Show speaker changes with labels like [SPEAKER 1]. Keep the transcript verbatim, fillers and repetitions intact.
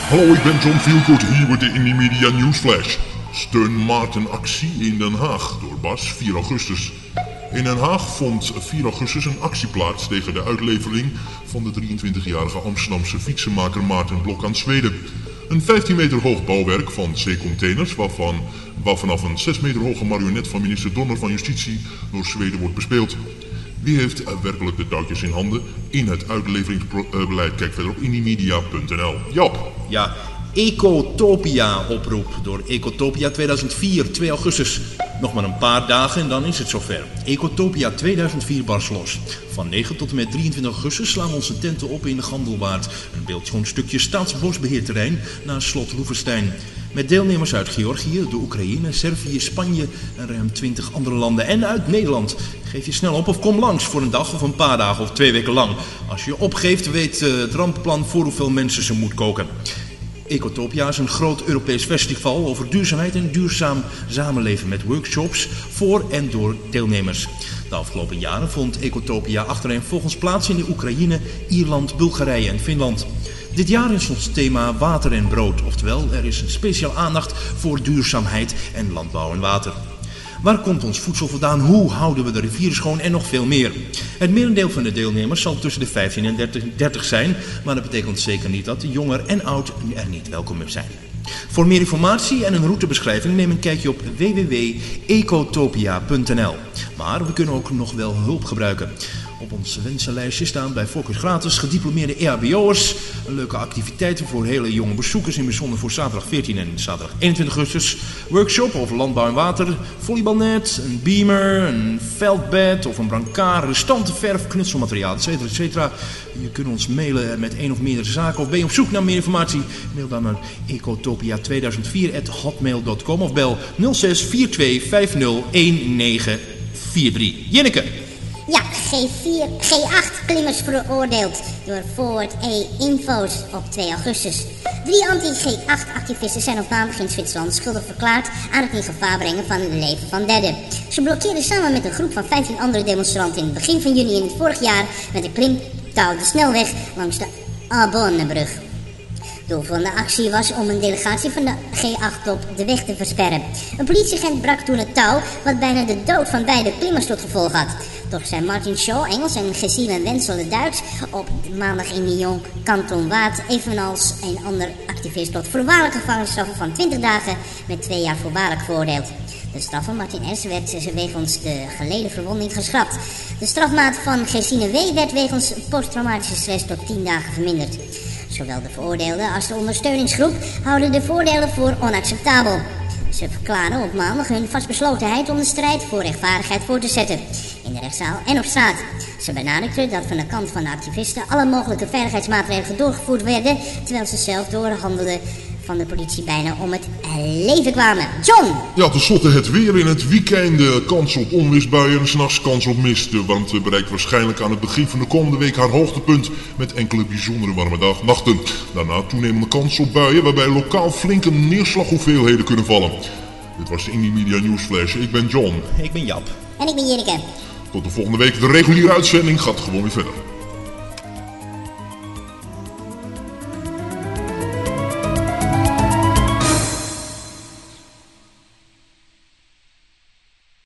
[SPEAKER 1] Hallo, ik ben John Feelgood hier met de Indie Media Newsflash. Steun Maarten actie in Den Haag door Bas, vier augustus. In Den Haag vond vier augustus een actie plaats tegen de uitlevering van de drieëntwintigjarige Amsterdamse fietsenmaker Maarten Blok aan Zweden. Een vijftien meter hoog bouwwerk van C-containers waarvan, waarvanaf een zes meter hoge marionet van minister Donner van Justitie door Zweden wordt bespeeld. Wie heeft werkelijk de touwtjes in handen in het uitleveringsbeleid? Kijk verder op indiemedia punt n l. Jap.
[SPEAKER 2] Ja, Ecotopia oproep door Ecotopia tweeduizend vier, twee augustus. Nog maar een paar dagen en dan is het zover. Ecotopia tweeduizend vier barst los. Van negen tot en met drieëntwintig augustus slaan we onze tenten op in de Gandelwaard. Een beeldschoon stukje staatsbosbeheerterrein naast slot Loevestein. Met deelnemers uit Georgië, de Oekraïne, Servië, Spanje en ruim twintig andere landen. En uit Nederland. Geef je snel op of kom langs voor een dag of een paar dagen of twee weken lang. Als je opgeeft weet het rampenplan voor hoeveel mensen ze moet koken. Ecotopia is een groot Europees festival over duurzaamheid en duurzaam samenleven met workshops voor en door deelnemers. De afgelopen jaren vond Ecotopia achtereenvolgens plaats in de Oekraïne, Ierland, Bulgarije en Finland. Dit jaar is ons thema water en brood, oftewel er is een speciaal aandacht voor duurzaamheid en landbouw en water. Waar komt ons voedsel vandaan? Hoe houden we de rivieren schoon? En nog veel meer. Het merendeel van de deelnemers zal tussen de vijftien en dertig zijn, maar dat betekent zeker niet dat de jonger en oud er niet welkom zijn. Voor meer informatie en een routebeschrijving neem een kijkje op w w w punt ecotopia punt n l. Maar we kunnen ook nog wel hulp gebruiken. Op ons wensenlijstje staan bij voorkeur gratis gediplomeerde E H B O'ers. Leuke activiteiten voor hele jonge bezoekers, in bijzonder voor zaterdag veertien en zaterdag eenentwintig augustus. Workshop over landbouw en water, volleybalnet, een beamer, een veldbed of een brancard, restantenverf, knutselmateriaal, et cetera, et cetera. Je kunt ons mailen met één of meerdere zaken of ben je op zoek naar meer informatie? Mail dan naar ecotopia tweeduizend vier at hotmail dot com of bel nul zes vier twee vijf nul een negen vier drie. Jinneke.
[SPEAKER 3] Ja, G vier, G acht klimmers veroordeeld door Forward E Info's op twee augustus. Drie anti-G acht activisten zijn op maandag in Zwitserland schuldig verklaard aan het in gevaar brengen van het leven van derden. Ze blokkeerden samen met een groep van vijftien andere demonstranten in het begin van juni in het vorig jaar met een klimtouw de snelweg langs de Arbonnebrug. Doel van de actie was om een delegatie van de G acht op de weg te versperren. Een politieagent brak toen het touw, wat bijna de dood van beide klimmers tot gevolg had. Toch zijn Martin Shaw, Engels, en Gesine Wenzel, Duits, op maandag in Lyon, Kanton Waadt, evenals een ander activist tot voorwaardelijke gevangenisstraf van twintig dagen met twee jaar voorwaardelijk veroordeeld. De straf van Martin S. werd wegens de geleden verwonding geschrapt. De strafmaat van Gesine W. werd wegens posttraumatische stress tot tien dagen verminderd. Zowel de veroordeelden als de ondersteuningsgroep houden de voordelen voor onacceptabel. Ze verklaren op maandag hun vastbeslotenheid om de strijd voor rechtvaardigheid voor te zetten. In de rechtszaal en op straat. Ze benadrukten dat van de kant van de activisten alle mogelijke veiligheidsmaatregelen doorgevoerd werden, terwijl ze zelf door de handelen van de politie bijna om het leven kwamen. John!
[SPEAKER 1] Ja, tenslotte het weer in het weekend. Kans op onweersbuien en 's nachts kans op mist. De warmte bereikt waarschijnlijk aan het begin van de komende week haar hoogtepunt met enkele bijzondere warme dag, nachten. Daarna toenemende kans op buien waarbij lokaal flinke neerslaghoeveelheden kunnen vallen. Dit was de Indie Media Newsflash. Ik ben John.
[SPEAKER 2] Ik ben Jap.
[SPEAKER 3] En ik ben Jinneke.
[SPEAKER 1] Tot de volgende week. De reguliere uitzending gaat gewoon weer verder.